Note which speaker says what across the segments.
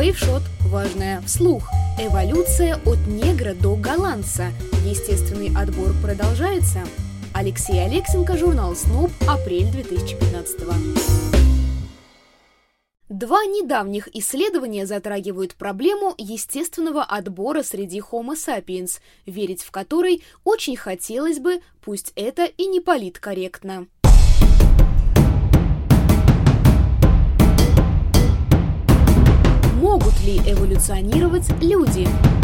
Speaker 1: Брейвшот. Важное вслух. Эволюция от негра до голландца. Естественный отбор продолжается. Алексей Алексенко, журнал СНОП, апрель 2015. Два недавних исследования затрагивают проблему естественного отбора среди Homo sapiens, верить в который очень хотелось бы, пусть это и не политкорректно. Могут ли эволюционировать люди?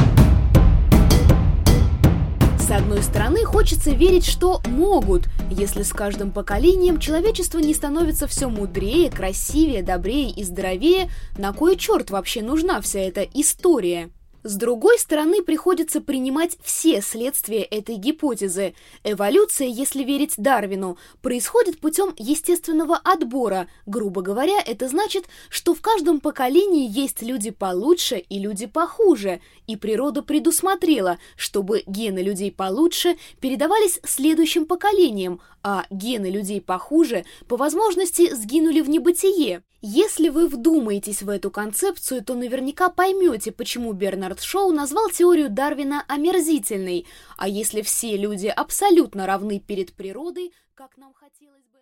Speaker 1: С одной стороны, хочется верить, что могут, если с каждым поколением человечество не становится все мудрее, красивее, добрее и здоровее, на кой черт вообще нужна вся эта история? С другой стороны, приходится принимать все следствия этой гипотезы. Эволюция, если верить Дарвину, происходит путем естественного отбора. Грубо говоря, это значит, что в каждом поколении есть люди получше и люди похуже. И природа предусмотрела, чтобы гены людей получше передавались следующим поколениям, а гены людей похуже по возможности сгинули в небытие. Если вы вдумаетесь в эту концепцию, то наверняка поймете, почему Бернард Шоу назвал теорию Дарвина омерзительной. А если все люди абсолютно равны перед природой, как нам хотелось бы...